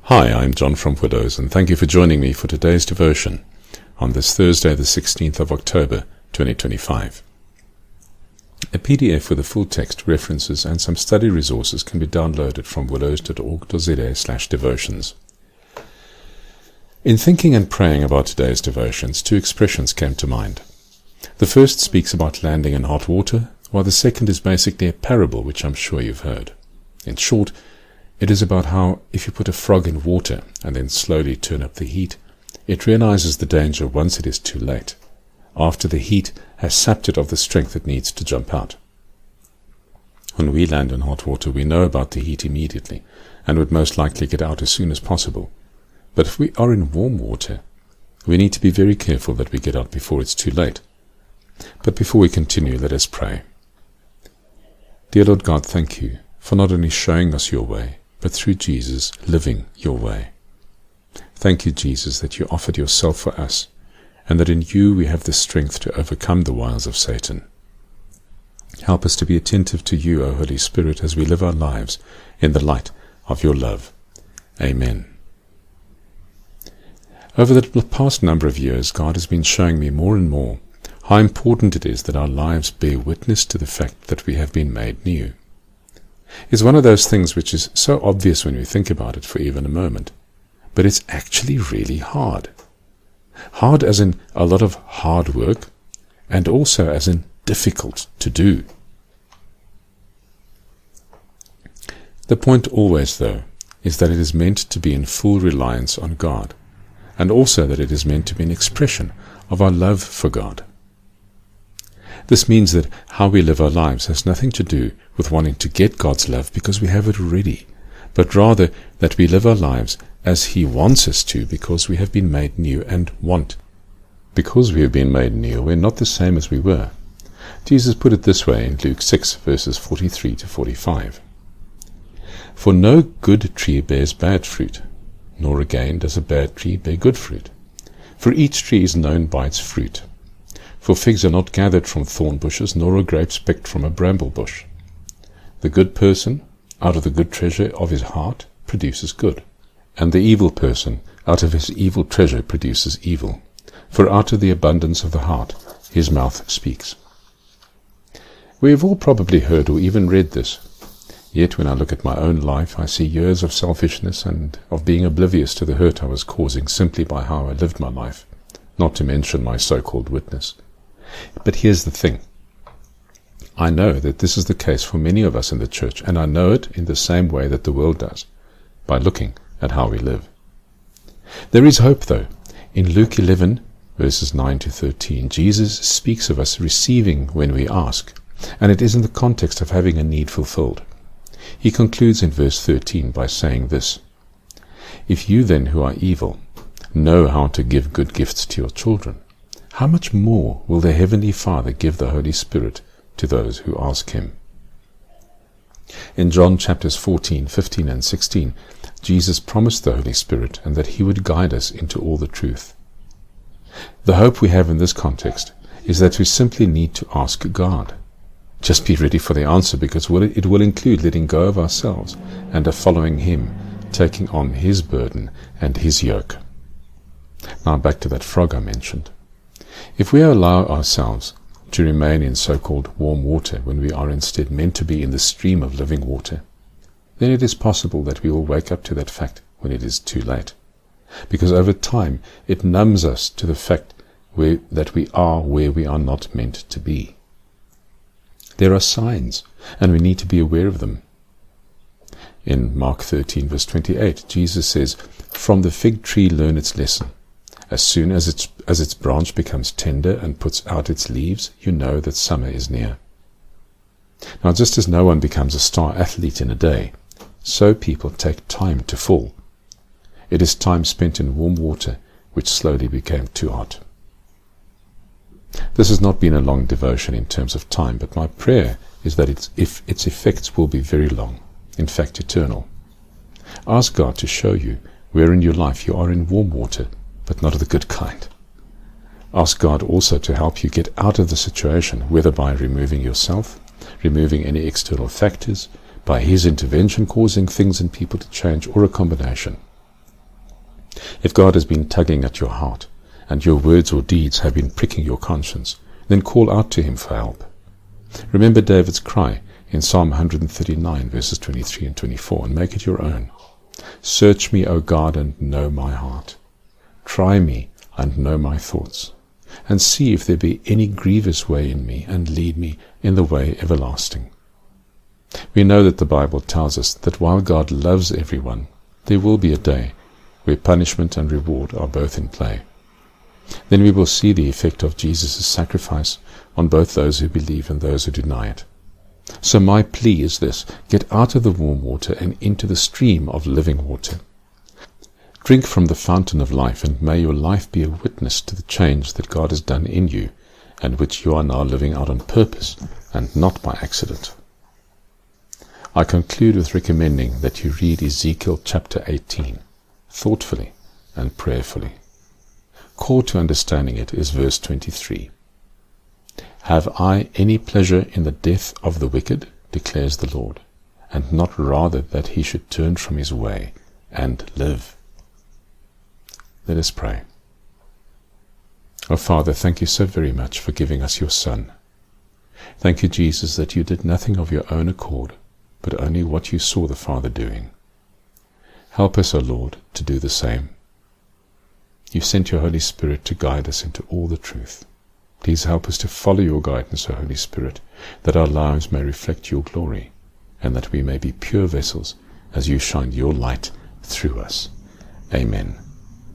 Hi, I'm John from Widows, and thank you for joining me for today's devotion on this Thursday, the 16th of October, 2025. A PDF with the full text, references, and some study resources can be downloaded from willows.org.za/devotions. In thinking and praying about today's devotions, two expressions came to mind. The first speaks about landing in hot water, while the second is basically a parable which I'm sure you've heard. In short, it is about how if you put a frog in water and then slowly turn up the heat, it realizes the danger once it is too late, after the heat has sapped it of the strength it needs to jump out. When we land in hot water, we know about the heat immediately and would most likely get out as soon as possible. But if we are in warm water, we need to be very careful that we get out before it's too late. But before we continue, let us pray. Dear Lord God, thank you for not only showing us your way, but through Jesus living your way. Thank you, Jesus, that you offered yourself for us, and that in you we have the strength to overcome the wiles of Satan. Help us to be attentive to you, O Holy Spirit, as we live our lives in the light of your love. Amen. Over the past number of years, God has been showing me more and more how important it is that our lives bear witness to the fact that we have been made new. It's one of those things which is so obvious when we think about it for even a moment, but it's actually really hard. Hard as in a lot of hard work, and also as in difficult to do. The point always, though, is that it is meant to be in full reliance on God, and also that it is meant to be an expression of our love for God. This means that how we live our lives has nothing to do with wanting to get God's love because we have it already, but rather that we live our lives as He wants us to because we have been made new and want. Because we have been made new, we're not the same as we were. Jesus put it this way in Luke 6, verses 43 to 45. For no good tree bears bad fruit, nor again does a bad tree bear good fruit. For each tree is known by its fruit. For figs are not gathered from thorn bushes, nor are grapes picked from a bramble bush. The good person, out of the good treasure of his heart, produces good, and the evil person, out of his evil treasure, produces evil. For out of the abundance of the heart, his mouth speaks. We have all probably heard or even read this. Yet when I look at my own life, I see years of selfishness and of being oblivious to the hurt I was causing simply by how I lived my life, not to mention my so-called witness. But here's the thing. I know that this is the case for many of us in the church, and I know it in the same way that the world does, by looking at how we live. There is hope, though. In Luke 11, verses 9 to 13, Jesus speaks of us receiving when we ask, and it is in the context of having a need fulfilled. He concludes in verse 13 by saying this, If you then who are evil know how to give good gifts to your children, how much more will the Heavenly Father give the Holy Spirit to those who ask Him? In John chapters 14, 15, and 16, Jesus promised the Holy Spirit and that He would guide us into all the truth. The hope we have in this context is that we simply need to ask God. Just be ready for the answer, because it will include letting go of ourselves and of following Him, taking on His burden and His yoke. Now back to that frog I mentioned. If we allow ourselves to remain in so-called warm water when we are instead meant to be in the stream of living water, then it is possible that we will wake up to that fact when it is too late, because over time it numbs us to the fact that we are where we are not meant to be. There are signs, and we need to be aware of them. In Mark 13, verse 28, Jesus says, From the fig tree learn its lesson. As soon as its branch becomes tender and puts out its leaves, you know that summer is near. Now, just as no one becomes a star athlete in a day, so people take time to fall. It is time spent in warm water which slowly became too hot. This has not been a long devotion in terms of time, but my prayer is that its effects will be very long, in fact eternal. Ask God to show you where in your life you are in warm water, but not of the good kind. Ask God also to help you get out of the situation, whether by removing yourself, removing any external factors, by His intervention causing things and people to change, or a combination. If God has been tugging at your heart, and your words or deeds have been pricking your conscience, then call out to him for help. Remember David's cry in Psalm 139, verses 23 and 24, and make it your own. Search me, O God, and know my heart. Try me, and know my thoughts, and see if there be any grievous way in me, and lead me in the way everlasting. We know that the Bible tells us that while God loves everyone, there will be a day where punishment and reward are both in play. Then we will see the effect of Jesus' sacrifice on both those who believe and those who deny it. So my plea is this: get out of the warm water and into the stream of living water. Drink from the fountain of life, and may your life be a witness to the change that God has done in you, and which you are now living out on purpose and not by accident. I conclude with recommending that you read Ezekiel chapter 18 thoughtfully and prayerfully. Core to understanding it is verse 23. Have I any pleasure in the death of the wicked, declares the Lord, and not rather that he should turn from his way and live? Let us pray. Oh Father, thank you so very much for giving us your Son. Thank you, Jesus, that you did nothing of your own accord, but only what you saw the Father doing. Help us, O Lord, to do the same. You sent your Holy Spirit to guide us into all the truth. Please help us to follow your guidance, O Holy Spirit, that our lives may reflect your glory, and that we may be pure vessels as you shine your light through us. Amen.